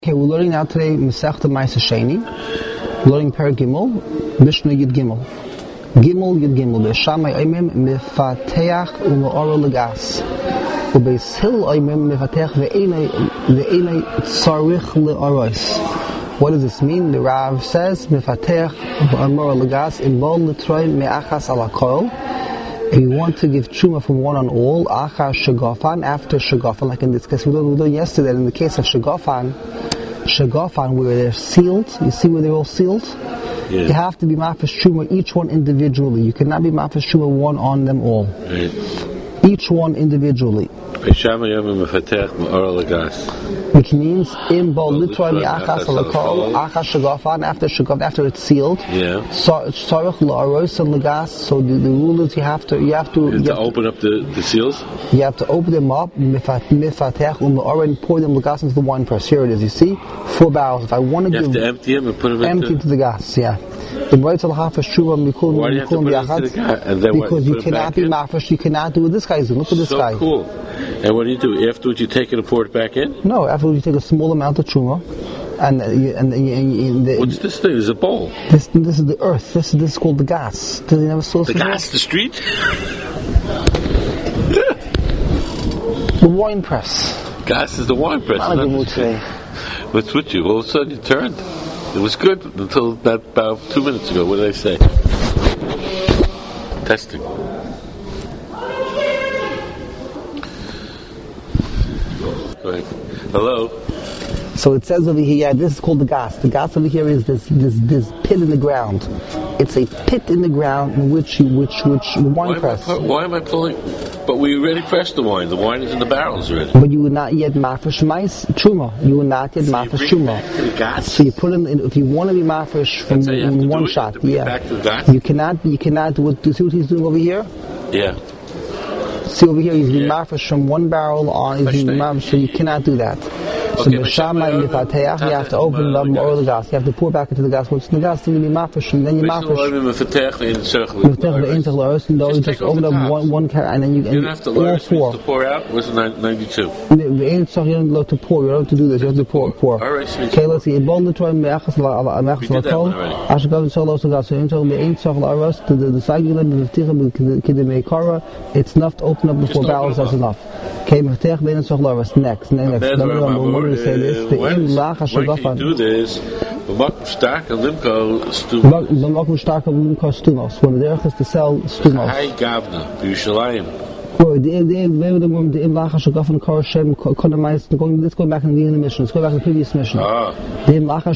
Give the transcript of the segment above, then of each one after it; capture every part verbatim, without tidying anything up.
Okay, we're learning now today Masechta Ma'aser Sheni. We're learning Perek Gimel, Mishnah Yud Gimel. Gimel Yud Gimel. Be'Shamai Oimim Mefateach U'Me'oro Legas. U'Beis Hillel Oimim Mefateach Ve'enei Tzarich Le'Oros. What does this mean? The Rav says Mefateach U'Me'oro Legas in Bol Litroin Me'achas Ala Kol. If you want to give Truma from one on all, Achar Shagofan, after Shagofan, like in this case we learned yesterday, in the case of Shagofan, Shagofan, where they're sealed, you see where they're all sealed? Yeah. You have to be Mafresh Truma, each one individually. You cannot be Mafresh Truma one on them all. Right. Each one individually. Which means in Bol Litroy Achas Alakol, Achas Shagofan, after Shagofan, after it's sealed. Yeah. Tzarich La'aros and Legas. So the, the rule is you have to you have to, you you have to open up the, the seals. You have to open them up, Mifatech U'Me'oro, and pour them Legas into the wine press. Here it is. You see, four barrels. If I want to you give, have to empty them and put them empty into to the gas. Yeah. The Moritz al Hafesh Shuvah Mikul Why do you have to put it into the gas? And then because what, you cannot be Mafresh. You cannot do what this guy is doing. Look at this so guy. So cool. And what do you do afterwards? You take it and pour it back in? No, afterwards you take a small amount of Truma, and uh, you, and, and, and, and the, what's this thing? Is a bowl? This this is the earth. This this is called the gas. Did you never saw the gas? The street? The wine press. Gas is the wine press. Not a good mood today. What's with you? All of a sudden you turned. It was good until that about two minutes ago. What did I say? Testing. Right. Hello. So it says over here, yeah, this is called the gas. The gas over here is this this this pit in the ground. It's a pit in the ground in which you, which which wine why press. Am I, why am I pulling? But we already pressed the wine. The wine is in the barrels already. But you were not yet mafresh mais truma. You were not yet so mafresh truma. So you put in, if you want to be mafresh from in one shot, you yeah. Back to the you cannot. You cannot. Do, do you see what he's doing over here? Yeah. See over here, he's being yeah. mafresh from one barrel on. He's being mafresh, so you cannot do that. So okay, B'Shamai Mifateach, you have to open it up or the gas. You have to pour back into the gas. What's in the gas? Then you be mafresh, and then you mafresh. Mifatech ve'intzach le'aros, and you just open up one one carrot, and then you. You don't have to learn to pour out. What's ninety-two? Ve'intzach, you don't have to pour. You don't have to do this. You have to pour. Pour. All right. Okay, let's see. Bol Litroy me'achas la'kol. Ashgav solos legas. So intel ve'intzach le'aros. The the sagulim v'vticha kidei meikara. It's enough to open up the four barrels. That's enough. Okay, Mifatech ve'intzach le'aros. Next, next. Why do you do this? When the derech is to sell stumos. Hi Gavna, Yerushalayim. Let's go back in the mission. Let's go back to the previous mission. Ah. The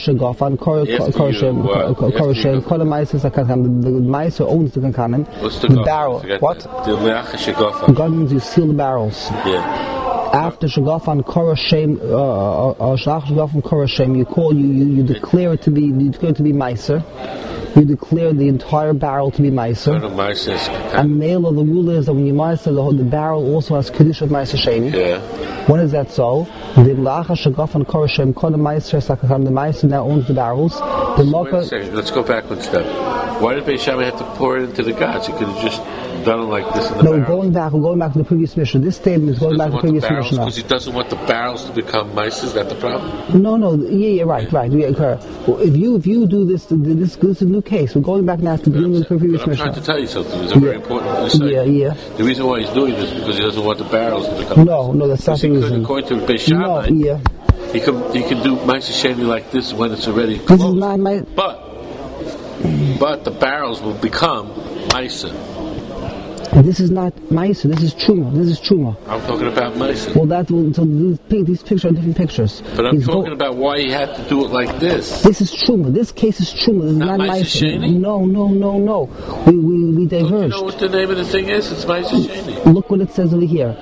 mice owns the kankanim. The barrel. What? God means you seal the barrels. Yeah. After Shagofan Koroshem, Shalach Shagofan Koroshem, you call you, you you declare it to be you declare it to be Meiser. You declare the entire barrel to be Meiser. And male of the rule is that when you Meiser, the, the barrel also has Kiddush of Meiser Sheni. Yeah. When is that so? The Lacha Shagofan Koroshem, Kol the Meiser Sakakam, the Meiser now owns the barrels. The so wait a second, let's go back one step. Why did Beis Shammai have to pour it into the gas? You could have just done it like this in the no, barrel. No, going back, we're going back to the previous mission. This statement is going back to the previous mission. Because he doesn't want the barrels to become mice. Is that the problem? No, no, yeah, yeah, right, right. Yeah, well, if you if you do this, this, this is a new case. We're going back now to the beginning of the previous I'm mission. I'm trying to tell you something. It's a very yeah. important thing. Yeah, yeah. The reason why he's doing this is because he doesn't want the barrels to become No, mice. no, that's not the reason. According to Beis Shammai, no, yeah. he can he can do mice sheni like this when it's already closed. This is not my... But but the barrels will become mice. This is not Maisa, this is Truma, this is Truma. I'm talking about Maisa. Well, that will, so these, these pictures are different pictures. But I'm He's talking go- about why he had to do it like this. This is Truma, this case is Truma, this is not, not Maisa. No, no, no, no. We, we, we diverged. Don't you know what the name of the thing is? It's Maisa Sheni. Look what it says over here.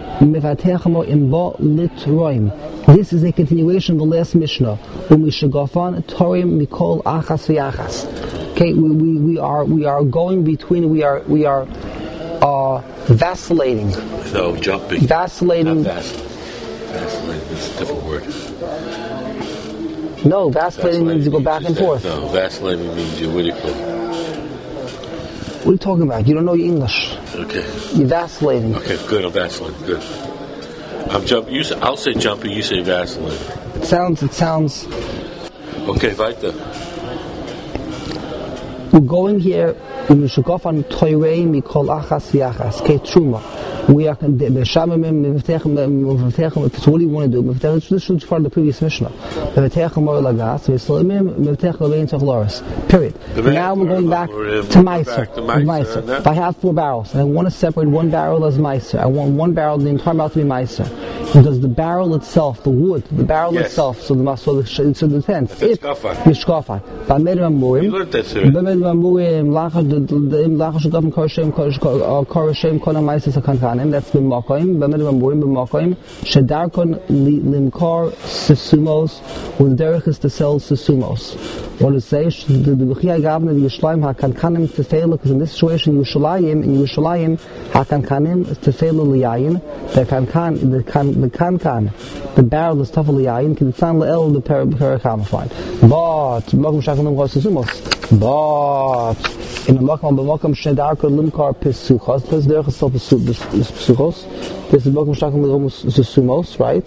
This is a continuation of the last Mishnah. Okay, we, we, we are we are going between we are we are uh, vacillating. No, jumping. Vacillating. Vac- vacillating is a different word. No, vacillating, vacillating means you go back and forth. No, vacillating means you what do you call it? What are you talking about? You don't know your English. Okay. You're vacillating. Okay, good. I'm vacillating. Good. I'm jumping. You say, I'll say jumping. You say vacillating. It sounds, it sounds... Okay, weiter. We're going here, we should go on Toirei Mikol Achas V'Achas, Kei Truma. We are, the Shamim, it's what do you want to do? This is part of the previous Mishnah. Period. Now we're going back to Meiser. Meiser. If I have four barrels, and I want to separate one barrel as Meiser, I want one barrel, the entire barrel to be Meiser. Does the barrel itself, the wood, the barrel yes. itself, so the so the so the tent, if mishkafai, by medram murim, by medram murim, lachas the the lachas shugam korashem korashem kol ha'maises hakankanim. That's b'makoim. By medram murim b'makoim shedarkon limkar sesumos. When the derech is to sell sesumos. What it says, the the b'chiyah gavne the yishlayim hakankanim tefela, because in this situation Yerushalayim in Yerushalayim hakankanim tefela liyayin. The kankan the kan the kankan, the barrel is tafel liyayin, can stand le'el the parakamafine. But makom shakalum chosesumos. But in the makom b'makom shedarkon limkar pesuchos, because derech is still pesuchos. This is makom shakalum chosesumos, right?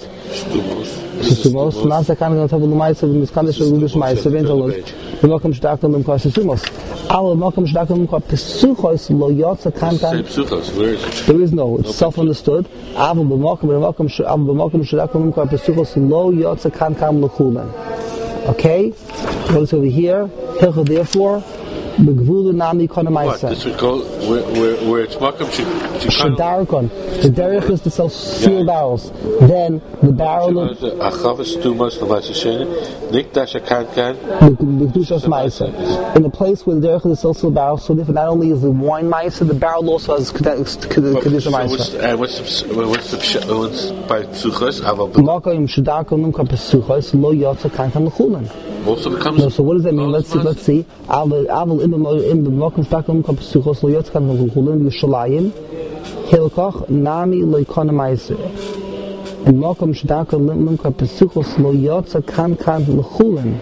Sumos, Nasa can go to the mice of the Miskandish of the mice of Interlos. The Mokum Shdakum and Sumos. Our Mokum Shdakum Pesuchos, Loyotsa Kankan. There is no, it's self understood. Abu Mokum and Mokum Shdakum Pesuchos, Loyotsa Kankan Lukulan. Okay? What is over here? Therefore, the Gvulu Nami Konamaisa. This would go where, where, where it's Makam Shadarkon. The derech is to sell steel barrels. Then the barrel of Achavas Tumas Lavashasheni, Nikdash Akankan, the Kedushas Maisa. In the place where the derech is to sell steel barrels, so different. Not only is the wine Maisa, the barrel also has Kedusha Maisa. And what's the what's the what's by Psuchas? Makam Shadarkon Numka Psuchas, Lo Yotza Kankan Lechulan. Also becomes. No, so what does that mean? Let's see. Let's see. Aval Aval in the in the Mokum Shtakum Kapsuchos Lo Yotz Kankan Lechulan Yishalayim Hilkoch Nami Lo Economaiser. And Mokum Shtakum Limum Kapsuchos Lo Yotz Kankan Lechulan.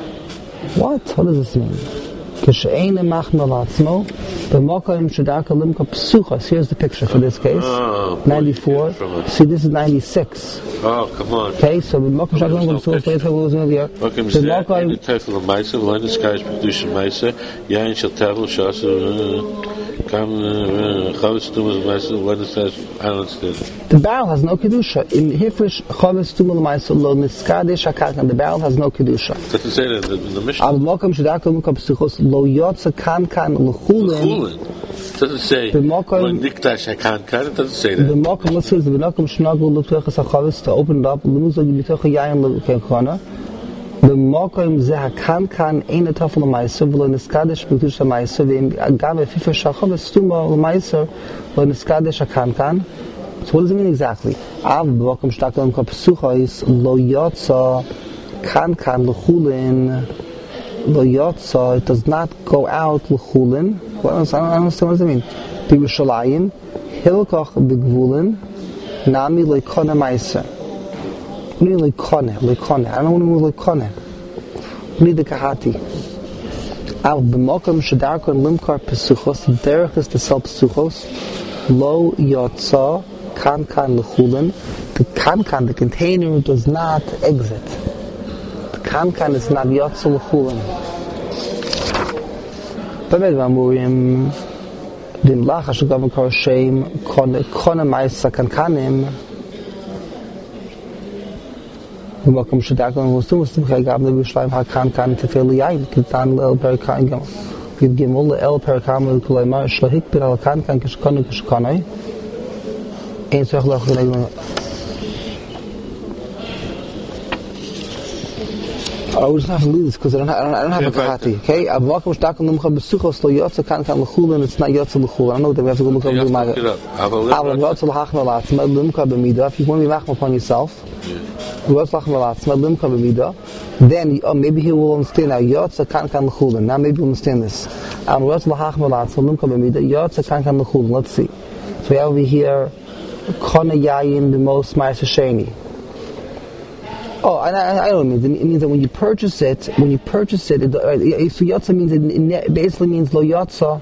What? What does this mean? Kishein Machmalatzmo. The Mokum Shtakum Lim Kapsuchos. Here's the picture for this case. Oh, ninety-four. See, this is ninety-six. Oh, come on. Okay, so the Mokum Shtakum Lim Kapsuchos Lo Yotz Kankan Lechulan. The Mokum the title of Meiser, one the skies production Meiser, Yain shall tell Shas come Chavis Tumas Meiser, one says I don't understand. The barrel has no kedusha. In Hifrish Chavis Tumas Meiser Lo Niskadesh Hakarkan, the barrel has no kedusha. Doesn't say that in the Mishnah. Al Mokum Shtakum Kapsuchos Lo Yotz Kankan Lechulan. Doesn't say the Mokum Nikdash Hakankan. It doesn't say that. The Mokum let's say the Mokum Shnagul Lutuchas Hachavis to open it up. Lemuzah Yibitucha Yayin Lekekana. The Mokum Zeh Hakankan ain't a tafel Meiser. Lo Niskadesh B'Kedusha Meiser. Ve'im Agav Hifrish Chavis Tumas Meiser Lo Niskadesh Hakankan. So what does it mean exactly? Av Mokum Shtakum Kapsuchos Lo Yotza Kankan Lechulin. Lo Yotza, it does not go out Lechulin. What else? I don't understand what does it mean. B'Yerushalayim Hilkoch B'Gvulin Nami Lo Ekona Meiser. What do you mean Lekone? Lekone. I don't know what to mean Lekone. We need the Kahati. Av B'Mokum Shedarkon Limkar Pesuchos. The derech is to sell Pesuchos. Lo Yotza Kankan Lechulin. The Kankan, the container, does not exit. The Kankan is not Yotza Lechulin. B'med Vamurim Dim Lacha Shugam Korashem Kone Maisa Kankanim. Welcome Shadakon was too much to have the Bishlam Hakan Kan to fill the eye, Kitan El Perikangam. Give Gimul El Perikam Kulema, Shlahik Pir Al Kan Kan Kishkonu Kishkonai. Ain't so long. I would just have to leave this because I don't have, I don't have a kahati. Okay? I'm welcome to Shtakum Lumcha Besuchos Lo Yotza Kan Kan Lechulin. It's not Yotza Lechulin. I know that we have to go look up the Gemara. Aval Yotza L'Hachma Latzma Lumcha B'Mida. If you want to be machma upon yourself, Yotza L'Hachma Latzma Lumcha B'Mida. Then oh, maybe he will understand now Yotza Kan Kan Lechulin. Now maybe he'll understand this. Aval Yotza L'Hachma Latzma Lumcha B'Mida. Yotza Kan Kan Lechulin. Let's see. So we have over here Kona Yayin B'Mos Ma'aser Sheni. Oh, I, I, I don't mean it. It means that when you purchase it, when you purchase it, it uh, so yotza means it, it basically means lo yotza,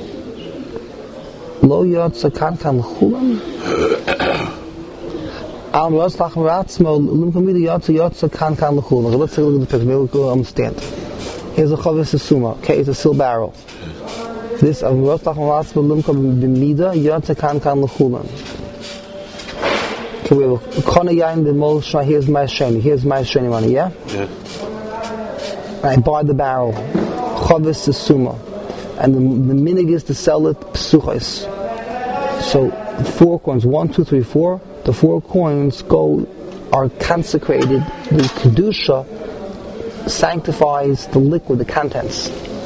lo yotza kan kan lechulan. Al Ros Lachim Ratzmo Lim Kamida Yotza Yotza Kan Kan L'Chulin. Let's take a look at the picture. Maybe we'll understand. Here's a Chavis Suma. Okay, it's a steel barrel. This Al Ros Lachim Ratzmo Lim Kamida Yotza Kan Kan L'Chulin. Okay, we have a Kona Yain the Mol Shma. Here's my sheni. Here's my sheni money. Yeah. Yeah. I buy the barrel. Chavis Suma. And the, the minig is to sell it psuchos. So four coins, one, two, three, four. The four coins go are consecrated. The kedusha sanctifies the liquid, the contents.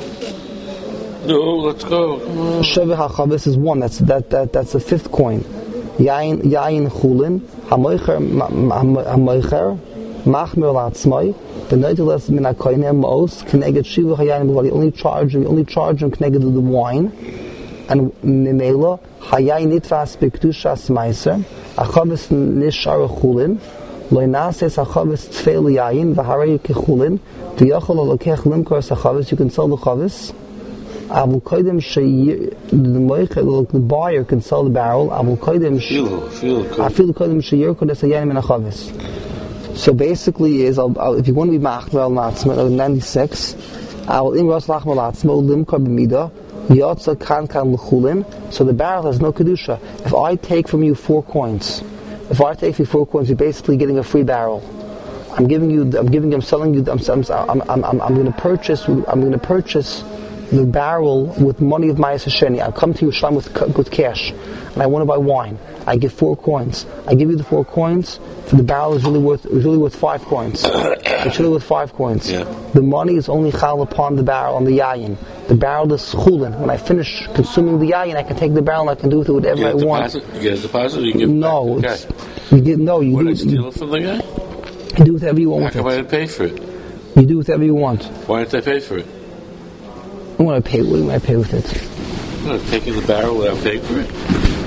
No, let's go. Sheveh hachavis is one. That's that that that's the fifth coin. Yain yain chulin hamoicher hamoicher machmer latzmai. The noitelas min hakoinem mos connected shiva hayayin. We only charge we only charge them connected to the wine and mimela hayayin nitvas b'kedushas meiser achavis nishar chulin loinases achavis tfeil yayin v'harei kechulin v'yachol alokech limkor achavis. You can sell the chavis. Avul koydem sheyir the buyer can sell the barrel. Avul koydem Feel, feel. afil koydem sheyir kodes hayayin min achavis. So basically, is I'll, I'll, if you want to be machmer latzma, ninety-six, I will in ros lachma latzma limkar b'mida yotza kan kan l'chulin. So the barrel has no kedusha. If I take from you four coins, if I take from you four coins, you're basically getting a free barrel. I'm giving you, I'm giving you, I'm selling you, I'm, I'm, I'm, I'm, I'm going to purchase, I'm going to purchase the barrel with money of Ma'aser Sheni. I come to you Shlam with with cash, and I want to buy wine. I give four coins. I give you the four coins. For the barrel is really worth is really worth five coins. It's really worth five coins. Yeah. The money is only chal upon the barrel, on the yayin. The barrel is chulin. When I finish consuming the yayin, I can take the barrel and I can do with it whatever You I get a want. deposit? You get a deposit or you give No, it back? it's, Okay. you get no. You What, do I it, steal you, it from the guy? you do whatever you want How with come I it. didn't pay for it? You do whatever you want. Why didn't I pay for it? What do I pay? What do I pay with it? I'm not taking the barrel without paying for it.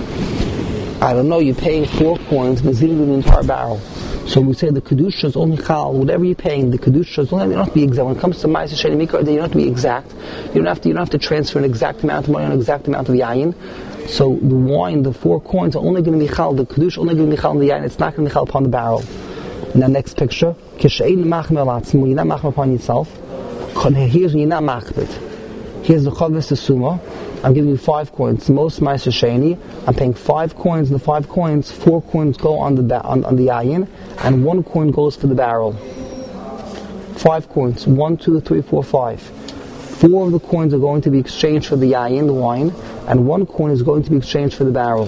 I don't know. You're paying four coins, but zilli the entire barrel. So we say the kedusha is only chal. Whatever you're paying, the kedusha is only. You don't have to be exact. When it comes to Ma'aser Sheni Mikra, you don't have to be exact. You don't have to. You don't have to transfer an exact amount of money on an exact amount of yayin. So the wine, the four coins are only going to be chal. The kedusha only going to be chal on the yayin. It's not going to be chal upon the barrel. And the next picture, kishein machmer latzim. When you're not machmer upon yourself, here's when you're not machbet. Here's the chavis suma. I'm giving you five coins. Most Ma'aser Sheni, I'm paying five coins. The five coins, four coins go on the ba- on, on the yayin, and one coin goes for the barrel. Five coins. One, two, three, four, five. Four of the coins are going to be exchanged for the yayin, the wine, and one coin is going to be exchanged for the barrel.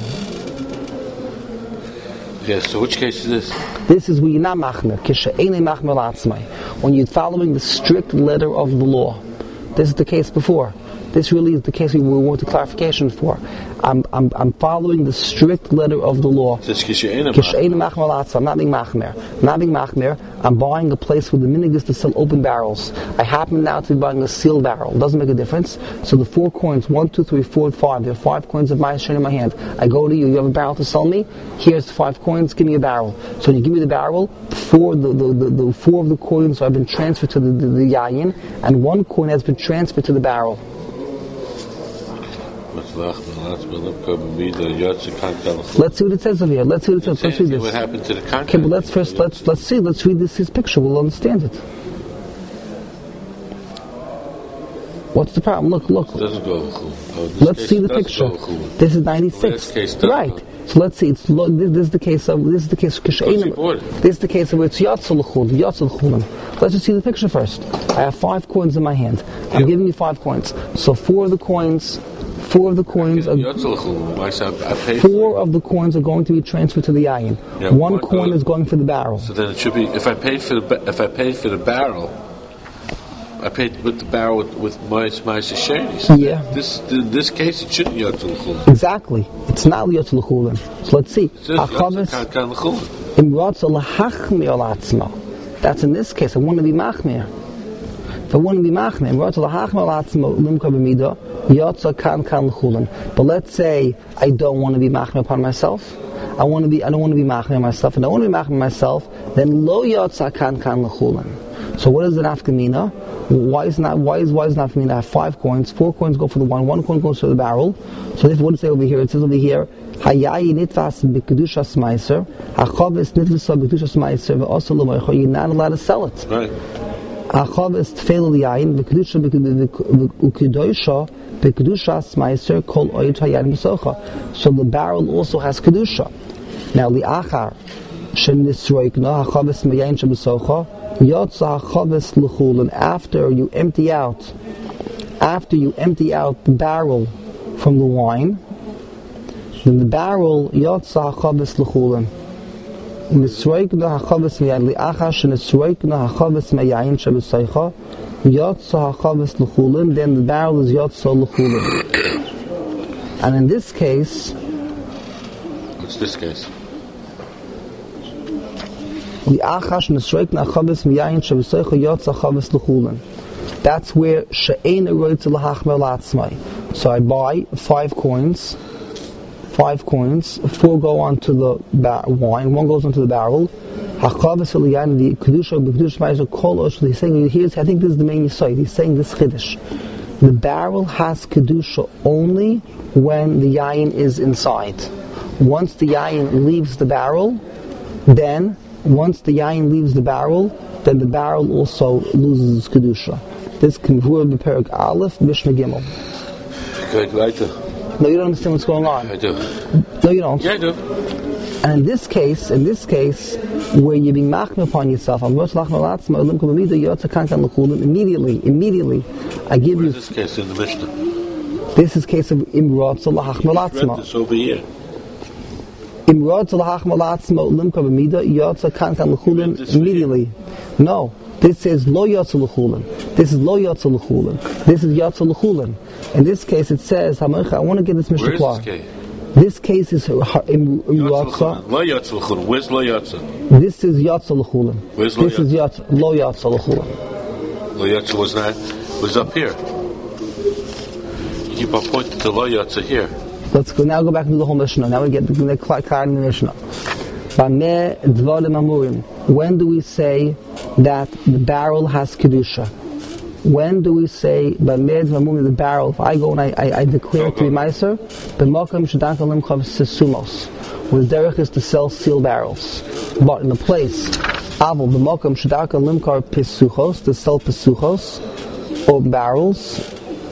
Yes, so which case is this? This is when you're not machmer. Kishe'enei machmer latzmai. When you're following the strict letter of the law. This is the case before. This really is the case we want the clarification for. I'm, I'm, I'm following the strict letter of the law. This kishe'ena Kishe'enei machmer latzmai. I'm not being machmer. I'm not being machmer. I'm buying a place where the minig is to sell open barrels. I happen now to be buying a sealed barrel. Doesn't make a difference. So the four coins, one, two, three, four, five. There are five coins of Ma'aser Sheni in my hand. I go to you. You have a barrel to sell me. Here's the five coins. Give me a barrel. So when you give me the barrel, four the the, the, the four of the coins have been transferred to the, the, the yayin, and one coin has been transferred to the barrel. Let's Let's see what it says over here. Let's see what it says. Let's read this. What happened to the contract? Okay, but let's first let's let's see. Let's read this his picture. We'll understand it. What's the problem? Look, look. Doesn't go oh, Let's see the picture. This is ninety-six. Right. So let's see. It's look. This, this is the case of this is the case of Kishe'enei. This is the case of where it's Yatzal L'chul, Yatzal L'chulim. Let's just see the picture first. I have five coins in my hand. I'm yep. giving you five coins. So four of the coins, four of the coins, are, four of the coins are going to be transferred to the yayin. Yeah, one, one coin goes, is going for the barrel. So then it should be if I pay for the if I pay for the barrel. I paid with the barrel with, with my Ma'aser Sheni. So yeah. This in this case it shouldn't Yatzal L'chulim. Exactly. It's not Yatzal L'chulim. So let's see. That's in this case. I want to be machmir. If I want to be machmir, but let's say I don't want to be machmir upon myself. I want to be. I don't want to be machmir myself, and I want to be machmir myself. Then lo yotza kan kan l'chulim. So what is the nafkamina? Why is not why is why is nafkamina have five coins? Four coins go for the wine, one coin goes for the barrel. So this what does it say over here? It says over here, Hayayi nitvas b'kedushas meiser, hachavis nitvasa b'kedushas meiser, ve'asa l'moicha. You're not allowed to sell it. Right. Hachavis tfeil l'yayin v'kedusha v'kedusha b'kedushas meiser kol oyed hayayin b'socha. So the barrel also has kedusha. Now li'achar shenisroikna hachavis meyayin shebesocha yotza hachavis l'chulin. After you empty out, after you empty out the barrel from the wine, then the barrel yotza hachavis l'chulin. Nisroikna hachavis meyayin li'achar shenisroikna hachavis meyayin shebesocha yotza hachavis l'chulin. Then the barrel is yotza l'chulin. And in this case, what's this case? That's where she'ein roitz lahachmer latzmai. So I buy five coins, five coins. Four go onto the ba- wine, one goes onto the barrel. Hachavis eliyan the kedusha b'kedusha ma'aser kol osh. He's saying here's I think this is the main yisoid. He's saying this chiddush. The barrel has kedusha only when the yayin is inside. Once the yayin leaves the barrel, then once the yayin leaves the barrel, then the barrel also loses its kedusha. This can vur b'perek Aleph, Mishnah Gimel. Okay, weiter. No, you don't understand what's going on. I do. No, you don't. Yeah, I do. And in this case, in this case, where you're being machmir upon yourself, immediately, immediately, I give Where you. is this case in the Mishnah? This is case of imrod salahachmir Read latzma. this over here. Immediately. No. This is lo yotza l'chulin. This is lo yotza l'chulin. This is yotza l'chulin. In this case it says, I want to get this Mishnah Where is klar. this case? This case is im yotza. Lo yotza l'chulin. Where's lo yotza? This is yotza l'chulin. Where's lo This is yotza, lo yotza l'chulin. Lo yotza was not, was up here. You keep on pointing to lo yotza here. Let's go now. Go back into the whole Mishnah. Now we get the card in the Mishnah. When do we say that the barrel has kedusha? When do we say the barrel? If I go and I, I, I declare it to be meiser, the makom shedanka limchav sesumos. Where the derech is to sell sealed barrels, but in the place avol the makom shedanka limchav pesuchos, to sell pesuchos or barrels.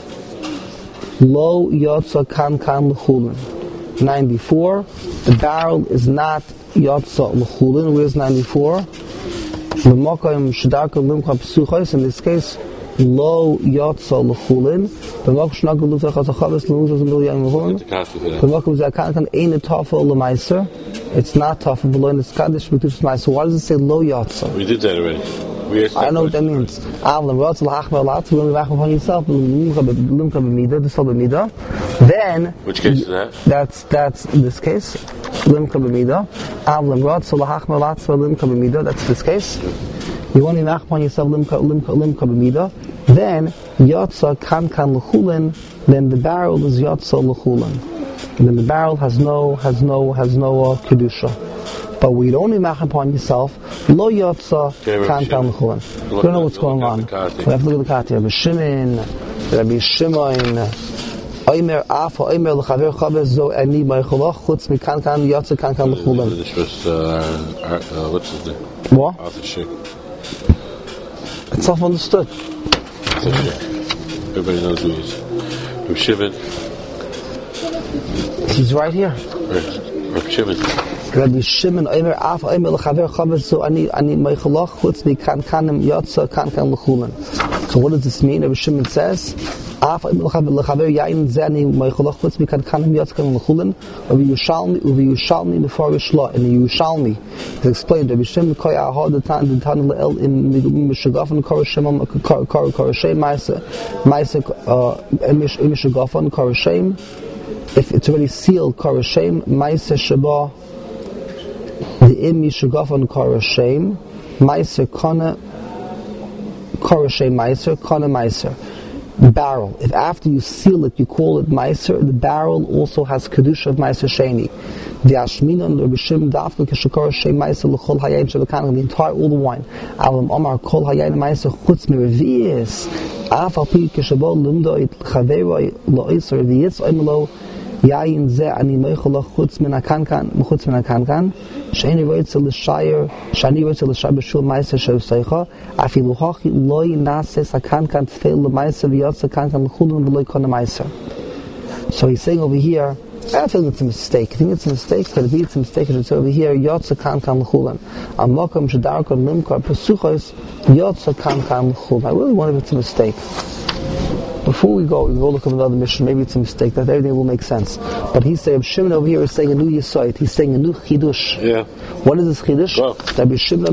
Lo yotza kan kan l'chulin. ninety-four. The barrel is not yotza l'chulin. Where's ninety-four? L'mokim shedarka limcha p'suchos. In this case, lo yotza l'chulin. L'mokim shedarka limcha p'suchos. L'mokim ze'akan kan ein tafel l'meiser. It's not tafel below in the skadish b'tushas meiser. Why does it say lo yotza? We did that already. We I know what that means. Avlam yotza l'achmer latz. When you back upon yourself, limcha b'mida, the sol b'mida. Then, which case is that? That's that's in this case. Limcha b'mida. Avlam yotza l'achmer latz limcha b'mida. That's this case. You want to back upon yourself limcha limcha limcha b'mida. Then yotza kan kan l'chulin. Then the barrel is yotza l'chulin. And then the barrel has no has no has no uh, kedusha. But we don't imach upon yourself. Lo yotza kan kan l'chulin. We don't know what's going on. We have to look at the Katia. Rabbi Shimon, Rabbi Shimon, Omer Afa, Omer l'chaver chaver zo ani ma'icholach chutz mikan kan yotza kan kan l'chulin. This was uh, uh, what's his name? What? Arthur Schick. It's self-understood. Arthur Schick. Everybody knows who he is. Rabbi Shimon. He's right here. Rabbi Shimon. Rabbi Shimon, Omer Afa, Omer l'chaver chaver zo ani ani ma'icholach chutz mikan kanim yotza kan kan l'chulin. So what does this mean? Rabbi Shimon says, Afa l'chaver yayin zani ma'icholach chutz mikan kanim yotza kan l'chulin. Rabbi Yushalmi, Rabbi Yushalmi before Rishla. In the Yushalmi, it's explained. Rabbi Shimon koy ahad the tan the tan le'el in mishagafan korashem korashem ma'ase ma'ase mishagafan korashem. If it's already sealed korashem ma'ase shaba. The im mishagafan korashem ma'ase kana korashem ma'ase kana ma'ase. barrel. If after you seal it, you call it Meiser, the barrel also has Kedusha of Meiser Sheni. The Ashminan, the Rishim, Dafka, Kishakar, Shem Meiser, L'chol Hayayin, Shabbakan, the entire, all the wine. Alam Omar, Kol Hayayin, Meiser, Chutz, Merivias, Afal Pi, Kishabol, Lumdo, Chaveroi, Lois, or Vias, Oimelo, Yayin Ze, Ani Meichola, Chutz, Minakankan, Chutz, Minakankan, Shani Roitzel, the Shire, Shani Roitzel, the Shire, Bashul, Meiser, Shev Seicha, Afilu Hachi, Loi, Nase, Sakankan, Tfeil, the Meiser, Vyatsa, Kankan, Chulun, the Loi, Kona Meiser. So he's saying over here, I don't think it's a mistake. I think it's a mistake. Could it be it's a mistake? It's over here. Yotza kan kan l'chulan. Amakam shedarkon limkar pesuchos yotza kan kan l'chulan. I really wonder if it's a mistake. Before we go, we go look at another mission. Maybe it's a mistake. That everything will make sense. But he's saying Shimon over here is saying a new yisoid. He's saying a new chidush. Yeah. What is this chidush? That Shimon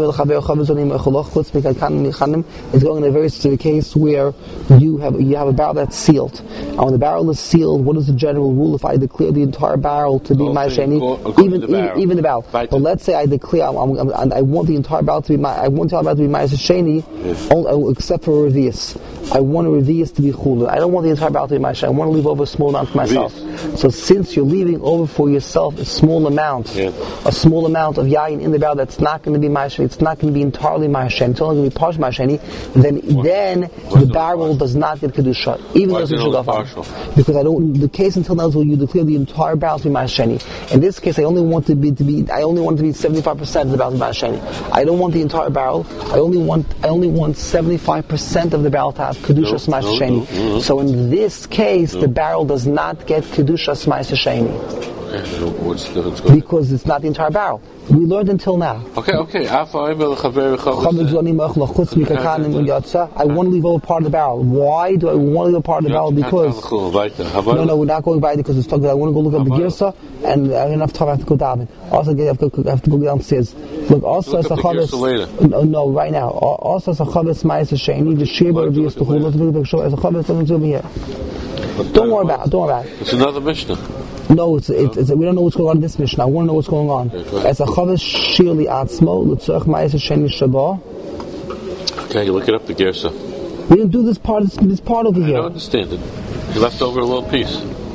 is going in a very specific case where you have you have a barrel that's sealed. And when the barrel is sealed, what is the general rule? If I declare the entire barrel to be my sheni, even the even, even the barrel. But let's say I declare I'm, I'm, I'm, I want the entire barrel to be my I want the entire barrel to be my sheni, yes. Except for revius. I want a revius to be chulun. I don't want the entire barrel to be my sheni. I want to leave over a small amount for myself. Revius. So since you're leaving over for yourself a small amount, yeah. a small amount of yayin in the barrel that's not going to be my sheni, it's not going to be entirely my sheni, it's only going to be partial my sheni, then what? then what the barrel does not get kedusha, even though it's partial. Because I don't. The case until now is where you declare the entire barrel to be my sheni. In this case, I only want to be to be. I only want to be seventy-five percent of the barrel to be my sheni. I don't want the entire barrel. I only want. I only want seventy-five percent of the barrel to have kedusha no, no, sheni. No, no, no. So in this case, no. the barrel does not get kedusha sheni. What's the difference? Because it's not the entire barrel. We learned until now. Okay, okay. I want to leave over part of the barrel. Why do I want to leave over part of the barrel? Because no, no, we're not going by it because it's talking. I want to go look at the girsa, and I have enough time. I have to go down. Also, I have to go, I have to go downstairs. Look, also as a chavis. No, no, right now. Also as a chavis ma'aser sheni, the sheba revius the chulot. As a chavis, let me zoom here. Don't worry about it. Don't worry about it. It's another Mishnah. No, it's, it's, it's, we don't know what's going on in this mission. I want to know what's going on. As a chavis shirli atzmo l'tzorch ma'aser sheni shaba. Okay, you look it up the gersa. We didn't do this part. This, this part over I here. don't understand it. You left over a little piece.